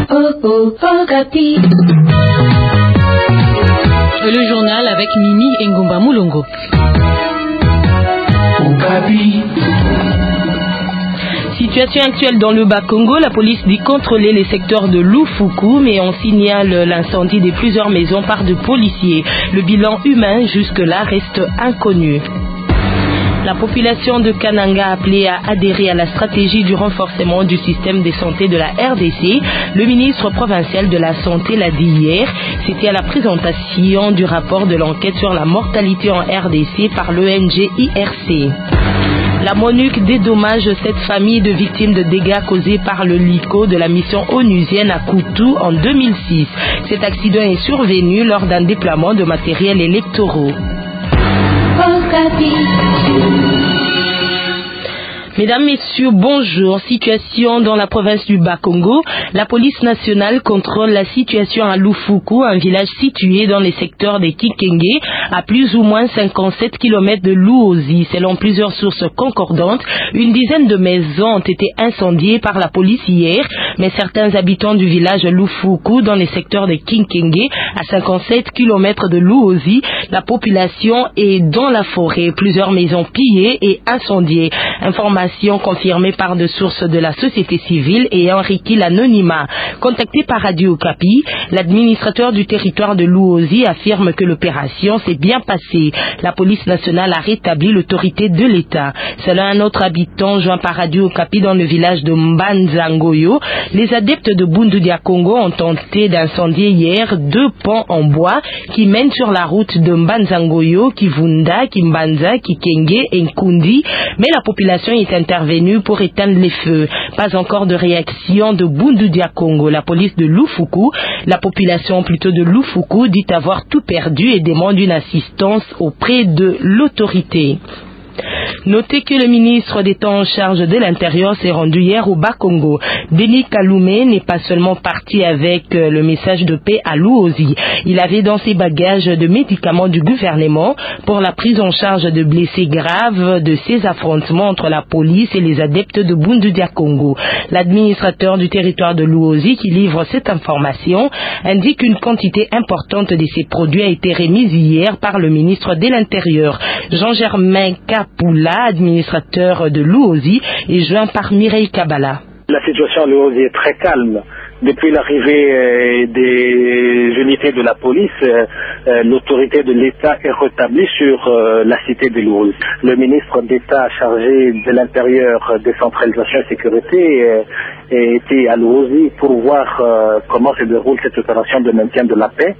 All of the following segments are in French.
Le journal avec Mimi Ngumba Mulongo. Situation actuelle dans le Bas-Congo, la police dit contrôler les secteurs de Lufuku, mais on signale l'incendie de plusieurs maisons par de policiers. Le bilan humain jusque-là reste inconnu. La population de Kananga a appelé à adhérer à la stratégie du renforcement du système de santé de la RDC. Le ministre provincial de la Santé l'a dit hier. C'était à la présentation du rapport de l'enquête sur la mortalité en RDC par l'ONG IRC. La MONUC dédommage cette famille de victimes de dégâts causés par le LICO de la mission onusienne à Koutou en 2006. Cet accident est survenu lors d'un déploiement de matériel électoraux. Mesdames, Messieurs, bonjour. Situation dans la province du Bas-Congo. La police nationale contrôle la situation à Lufuku, un village situé dans les secteurs des Kikenge, à plus ou moins 57 km de Luozi. Selon plusieurs sources concordantes, une dizaine de maisons ont été incendiées par la police hier, mais certains habitants du village Lufuku, dans les secteurs des Kikenge, à 57 km de Luozi, la population est dans la forêt. Plusieurs maisons pillées et incendiées. Information confirmée par des sources de la société civile et enrichi l'anonymat. Contacté par Radio Okapi, l'administrateur du territoire de Luozi affirme que l'opération s'est bien passée. La police nationale a rétabli l'autorité de l'État. Selon un autre habitant joint par Radio Okapi dans le village de Mbanzangoyo, les adeptes de Bundu Dia Congo ont tenté d'incendier hier 2 ponts en bois qui mènent sur la route de Mbanzangoyo, Kivunda, Kimbanza, Kikenge et Nkundi, mais la population est intervenue pour éteindre les feux. Pas encore de réaction de Bundu Dia Congo. La police de Lufuku, la population plutôt de Lufuku, dit avoir tout perdu et demande une assistance auprès de l'autorité. Notez que le ministre d'État en charge de l'Intérieur s'est rendu hier au Bas-Congo. Denis Kalume n'est pas seulement parti avec le message de paix à Luozi. Il avait dans ses bagages de médicaments du gouvernement pour la prise en charge de blessés graves de ces affrontements entre la police et les adeptes de Bundu Dia Congo. L'administrateur du territoire de Luozi qui livre cette information indique qu'une quantité importante de ces produits a été remise hier par le ministre de l'Intérieur. Jean-Germain Kapula, administrateur de Luozi, est joint par Mireille Kabala. La situation à Luozi est très calme. Depuis l'arrivée des unités de la police, l'autorité de l'État est rétablie sur la cité de Luozi. Le ministre d'État chargé de l'Intérieur, décentralisation et sécurité était à Luozi pour voir comment se déroule cette opération de maintien de la paix.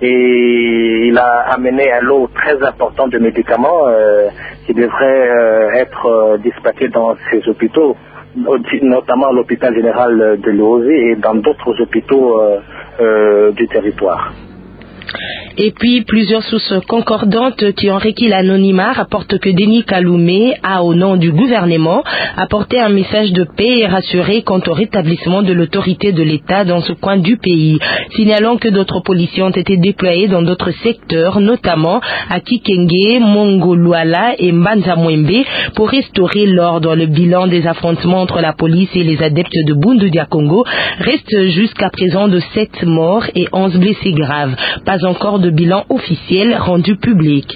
Et il a amené un lot très important de médicaments qui devraient être dispatchés dans ces hôpitaux, notamment l'hôpital général de Luozi et dans d'autres hôpitaux du territoire. Et puis, plusieurs sources concordantes qui ont requis l'anonymat rapportent que Denis Kalume a, au nom du gouvernement, apporté un message de paix et rassuré quant au rétablissement de l'autorité de l'État dans ce coin du pays. Signalons que d'autres policiers ont été déployés dans d'autres secteurs, notamment à Kikenge, Mongoluala et Mbanzamwembe, pour restaurer l'ordre. Le bilan des affrontements entre la police et les adeptes de Bundu Dia Congo reste jusqu'à présent de 7 morts et 11 blessés graves. Pas encore de bilan officiel rendu public.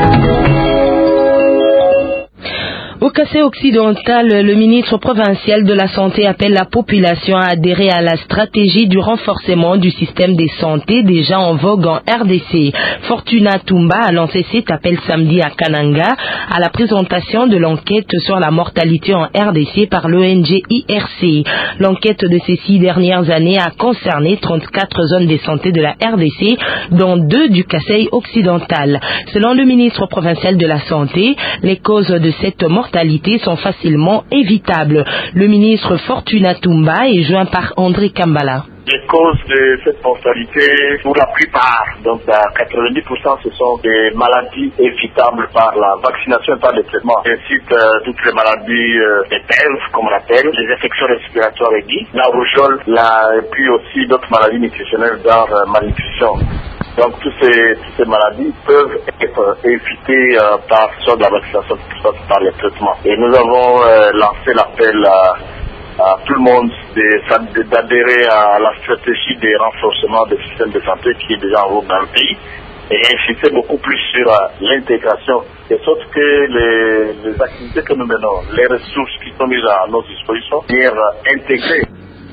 Au Kassai occidental, le ministre provincial de la Santé appelle la population à adhérer à la stratégie du renforcement du système de santé déjà en vogue en RDC. Fortuna Tumba a lancé cet appel samedi à Kananga à la présentation de l'enquête sur la mortalité en RDC par l'ONG IRC. L'enquête de ces 6 dernières années a concerné 34 zones de santé de la RDC, dont 2 du Kassai occidental. Selon le ministre provincial de la Santé, les causes de cette mortalité sont facilement évitables. Le ministre Fortuna Tumba est joint par André Kambala. Les causes de cette mortalité, pour la plupart, donc à 90%, ce sont des maladies évitables par la vaccination et par le traitement. Je cite toutes les maladies des PEV, comme on appelle, les infections respiratoires aiguës, la rougeole, et puis aussi d'autres maladies nutritionnelles dans malnutrition. Donc toutes ces maladies peuvent être évitées par soit de la vaccination, soit par les traitements. Et nous avons lancé l'appel à tout le monde d'adhérer à la stratégie de renforcement des systèmes de santé qui est déjà en vogue dans le pays et insister beaucoup plus sur l'intégration, de sorte que les activités que nous menons, les ressources qui sont mises à notre disposition, soient intégrées.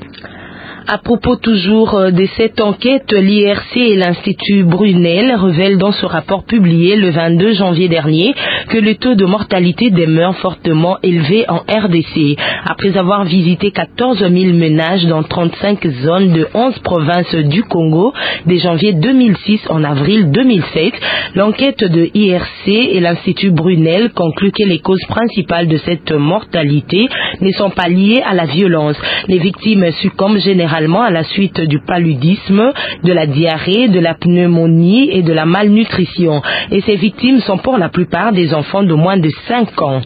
À propos toujours de cette enquête, l'IRC et l'Institut Brunel révèlent dans ce rapport publié le 22 janvier dernier que le taux de mortalité demeure fortement élevé en RDC. Après avoir visité 14 000 ménages dans 35 zones de 11 provinces du Congo, de janvier 2006 en avril 2007, l'enquête de l'IRC et l'Institut Brunel conclut que les causes principales de cette mortalité ne sont pas liées à la violence. Les victimes succombent généralement à la suite du paludisme, de la diarrhée, de la pneumonie et de la malnutrition. Et ces victimes sont pour la plupart des enfants de moins de 5 ans.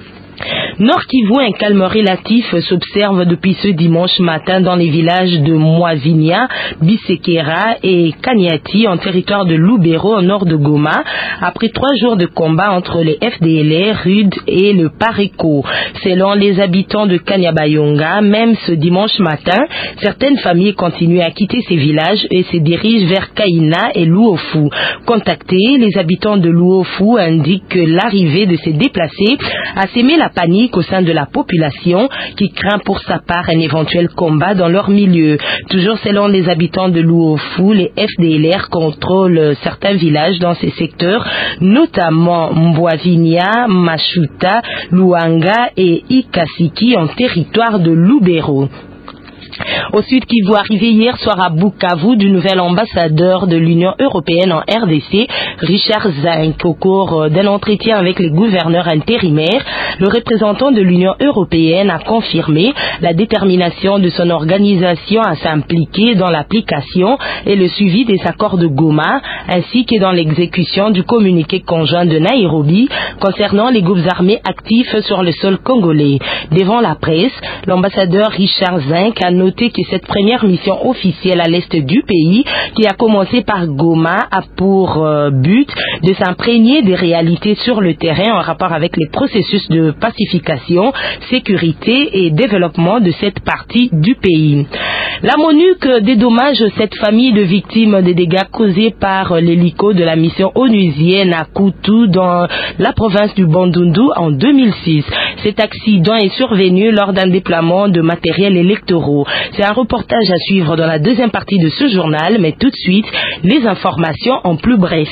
Nord Kivu, un calme relatif s'observe depuis ce dimanche matin dans les villages de Mwavinia, Bisekera et Kanyati en territoire de Lubero au nord de Goma, après 3 jours de combat entre les FDLR, RUD et le Pareco. Selon les habitants de Kanyabayonga, même ce dimanche matin, certaines familles continuent à quitter ces villages et se dirigent vers Kaina et Luofu. Contactés, les habitants de Luofu indiquent que l'arrivée de ces déplacés a sémé la panique au sein de la population qui craint pour sa part un éventuel combat dans leur milieu. Toujours selon les habitants de Luofu, les FDLR contrôlent certains villages dans ces secteurs, notamment Mbwavinia, Mashuta, Luanga et Ikasiki en territoire de Lubero. Au Sud Kivu, arrivé hier soir à Bukavu du nouvel ambassadeur de l'Union européenne en RDC, Richard Zink. Au cours d'un entretien avec les gouverneurs intérimaires, le représentant de l'Union européenne a confirmé la détermination de son organisation à s'impliquer dans l'application et le suivi des accords de Goma, ainsi que dans l'exécution du communiqué conjoint de Nairobi concernant les groupes armés actifs sur le sol congolais. Devant la presse, l'ambassadeur Richard Zink a noté que cette première mission officielle à l'est du pays, qui a commencé par Goma, a pour but de s'imprégner des réalités sur le terrain en rapport avec les processus de pacification, sécurité et développement de cette partie du pays. La MONUC dédommage cette famille de victimes des dégâts causés par l'hélico de la mission onusienne à Koutou dans la province du Bandundu en 2006. Cet accident est survenu lors d'un déploiement de matériel électoraux. C'est un reportage à suivre dans la deuxième partie de ce journal, mais tout de suite, les informations en plus bref.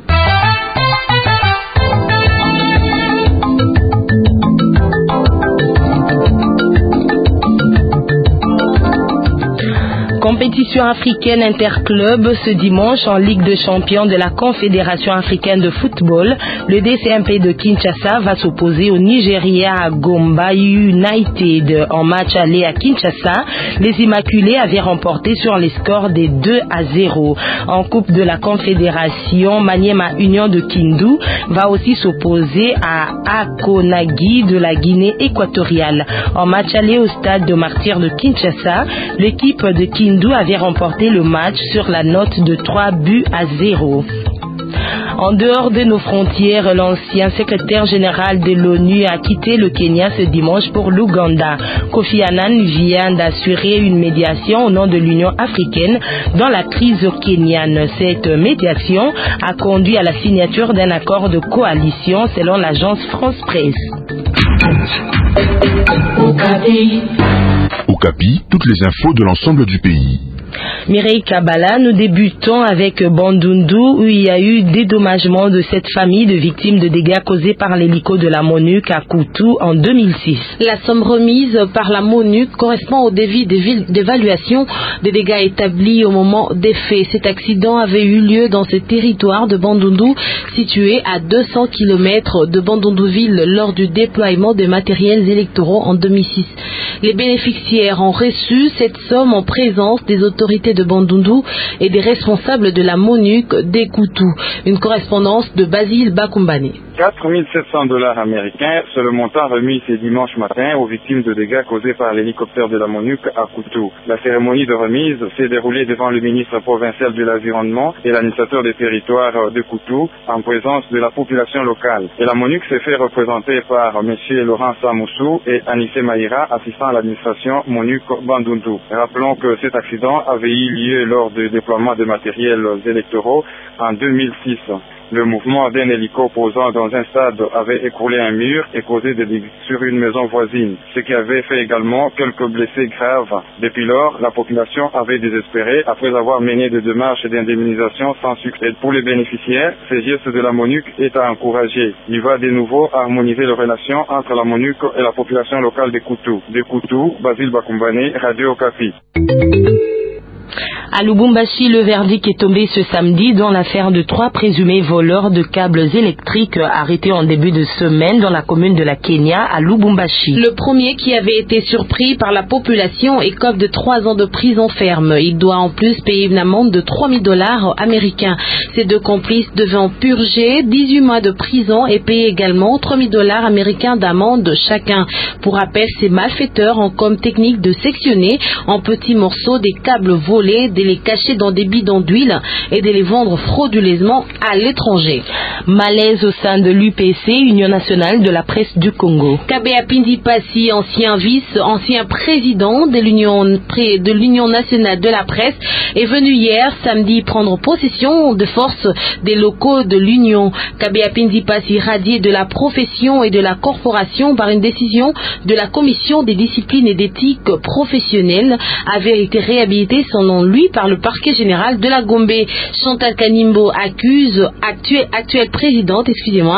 Compétition africaine interclub ce dimanche en Ligue des champions de la Confédération africaine de football. Le DCMP de Kinshasa va s'opposer au Nigeria à Gomba United. En match aller à Kinshasa, les Immaculés avaient remporté sur les scores des 2-0. En Coupe de la Confédération, Maniema Union de Kindu va aussi s'opposer à Akonagi de la Guinée équatoriale. En match aller au stade de Martyrs de Kinshasa, l'équipe de Kindu avait remporté le match sur la note de 3-0. En dehors de nos frontières, l'ancien secrétaire général de l'ONU a quitté le Kenya ce dimanche pour l'Ouganda. Kofi Annan vient d'assurer une médiation au nom de l'Union africaine dans la crise kenyane. Cette médiation a conduit à la signature d'un accord de coalition selon l'agence France Presse. Okapi, toutes les infos de l'ensemble du pays. Mireille Kabala, nous débutons avec Bandundu où il y a eu dédommagement de cette famille de victimes de dégâts causés par l'hélico de la MONUC à Koutou en 2006. La somme remise par la MONUC correspond au devis d'évaluation des dégâts établis au moment des faits. Cet accident avait eu lieu dans ce territoire de Bandundu situé à 200 km de Bandundu-ville lors du déploiement de matériels électoraux en 2006. Les bénéficiaires ont reçu cette somme en présence des autorités de Bandundu et des responsables de la MONUC des Koutou. Une correspondance de Basile Bakumbane. $4 700 américains, c'est le montant remis ce dimanche matin aux victimes de dégâts causés par l'hélicoptère de la MONUC à Koutou. La cérémonie de remise s'est déroulée devant le ministre provincial de l'Environnement et l'administrateur des territoires de Koutou en présence de la population locale. Et la MONUC s'est fait représenter par M. Laurent Samoussou et Anissé Maïra, assistant à l'administration MONUC Bandundu. Rappelons que cet accident avait eu lieu lors du déploiement de matériels électoraux en 2006. Le mouvement d'un hélico posant dans un stade avait écroulé un mur et causé des dégâts sur une maison voisine, ce qui avait fait également quelques blessés graves. Depuis lors, la population avait désespéré après avoir mené des démarches d'indemnisation sans succès. Pour les bénéficiaires, ces gestes de la MONUC est à encourager. Il va de nouveau harmoniser les relations entre la MONUC et la population locale de Koutou. De Koutou, Basile Bakumbane, Radio Okapi. À Lubumbashi, le verdict est tombé ce samedi dans l'affaire de 3 présumés voleurs de câbles électriques arrêtés en début de semaine dans la commune de la Kenya à Lubumbashi. Le premier, qui avait été surpris par la population, écope de 3 ans de prison ferme. Il doit en plus payer une amende de $3,000 américains. Ces 2 complices devaient purger 18 mois de prison et payer également $3,000 américains d'amende chacun. Pour rappel, ces malfaiteurs ont comme technique de sectionner en petits morceaux des câbles volés, de les cacher dans des bidons d'huile et de les vendre frauduleusement à l'étranger. Malaise au sein de l'UPC, Union nationale de la presse du Congo. Kabea Pindi Passi, ancien président de l'Union nationale de la presse, est venu hier samedi prendre possession de force des locaux de l'Union. Kabea Pindi Passi, radié de la profession et de la corporation par une décision de la commission des disciplines et d'éthique professionnelle, avait été réhabilité selon lui par le parquet général de la Gombe. Chantal Kanimbo accuse actuelle présidente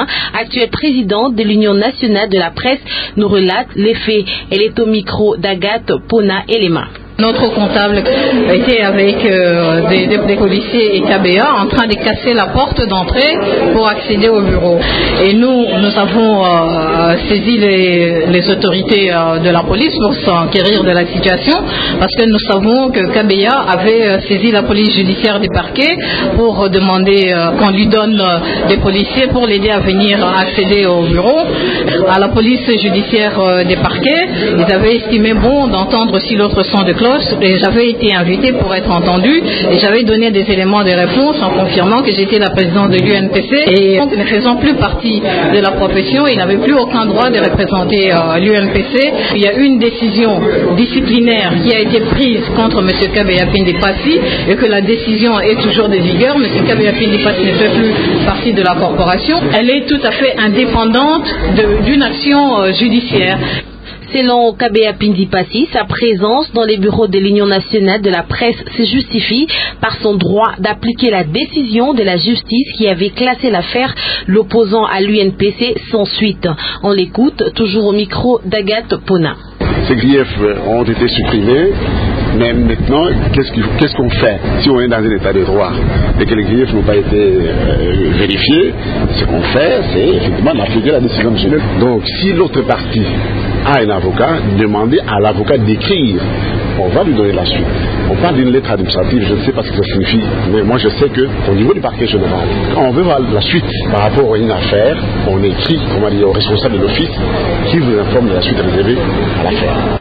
de l'Union nationale de la presse, nous relate les faits. Elle est au micro d'Agathe Pona Elema. Notre comptable était avec des policiers et KBA en train de casser la porte d'entrée pour accéder au bureau. Et nous avons saisi les autorités de la police pour s'enquérir de la situation, parce que nous savons que KBA avait saisi la police judiciaire des parquets pour demander qu'on lui donne des policiers pour l'aider à venir accéder au bureau. À la police judiciaire des parquets, ils avaient estimé bon d'entendre aussi l'autre son de cloche. Et j'avais été invité pour être entendu et j'avais donné des éléments de réponse en confirmant que j'étais la présidente de l'UNPC et donc ne faisant plus partie de la profession, il n'avait plus aucun droit de représenter l'UNPC. Il y a une décision disciplinaire qui a été prise contre M. Kabea Pindi Passi et que la décision est toujours de vigueur. M. Kabea Pindi Passi ne fait plus partie de la corporation. Elle est tout à fait indépendante d'une action judiciaire. Selon Kabea Pindi Passi, sa présence dans les bureaux de l'Union nationale de la presse se justifie par son droit d'appliquer la décision de la justice qui avait classé l'affaire l'opposant à l'UNPC sans suite. On l'écoute toujours au micro d'Agathe Pona. Ces griefs ont été supprimés, mais maintenant, qu'est-ce qu'on fait si on est dans un état de droit et que les griefs n'ont pas été vérifiés? Ce qu'on fait, c'est effectivement d'appliquer la décision de justice. Donc, si l'autre partie a un avocat, demandez à l'avocat d'écrire. On va lui donner la suite. On parle d'une lettre administrative, je ne sais pas ce que ça signifie, mais moi je sais qu'au niveau du parquet général, quand on veut voir la suite par rapport à une affaire, on écrit, au responsable de l'office qui vous informe de la suite réservée à l'affaire.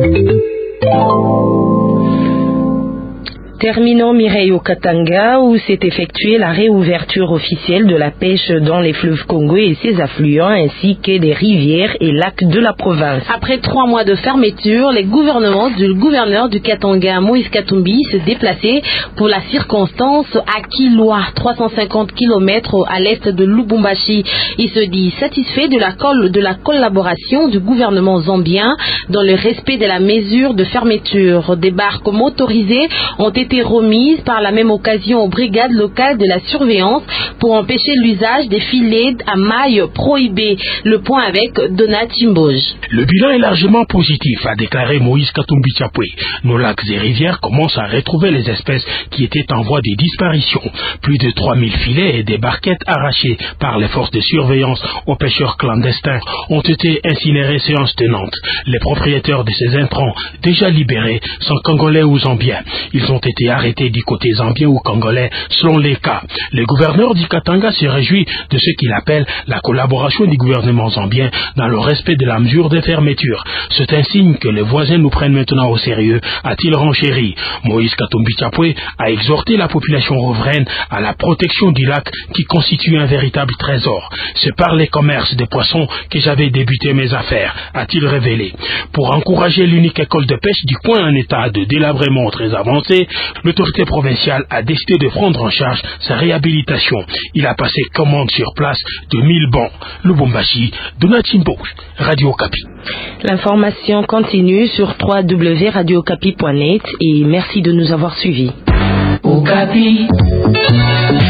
Terminons Mireille au Katanga où s'est effectuée la réouverture officielle de la pêche dans les fleuves Congo et ses affluents ainsi que des rivières et lacs de la province. Après 3 mois de fermeture, le gouverneur du Katanga, Moïse Katumbi, se déplaçait pour la circonstance à Kilwa, 350 km à l'est de Lubumbashi. Il se dit satisfait de la collaboration du gouvernement zambien dans le respect de la mesure de fermeture. Des barques motorisées ont été remises par la même occasion aux brigades locales de la surveillance pour empêcher l'usage des filets à mailles prohibés. Le point avec Donat Chimboj. Le bilan est largement positif, a déclaré Moïse Katumbi Chapwe. Nos lacs et rivières commencent à retrouver les espèces qui étaient en voie de disparition. Plus de 3000 filets et des barquettes arrachées par les forces de surveillance aux pêcheurs clandestins ont été incinérés séance tenante. Les propriétaires de ces intrants, déjà libérés, sont congolais ou zambiens. Ils ont été été arrêtés du côté zambien ou congolais selon les cas. Le gouverneur du Katanga se réjouit de ce qu'il appelle la collaboration du gouvernement zambien dans le respect de la mesure de fermeture. C'est un signe que les voisins nous prennent maintenant au sérieux, a-t-il renchéri. Moïse Katumbi Chapwe a exhorté la population riveraine à la protection du lac qui constitue un véritable trésor. C'est par les commerces de poissons que j'avais débuté mes affaires, a-t-il révélé. Pour encourager l'unique école de pêche du coin en état de délabrement très avancé, l'autorité provinciale a décidé de prendre en charge sa réhabilitation. Il a passé commande sur place de 1000 bancs. Lubumbashi, Donatimbo, Radio Okapi. L'information continue sur www.radiokapi.net et merci de nous avoir suivis. Okapi.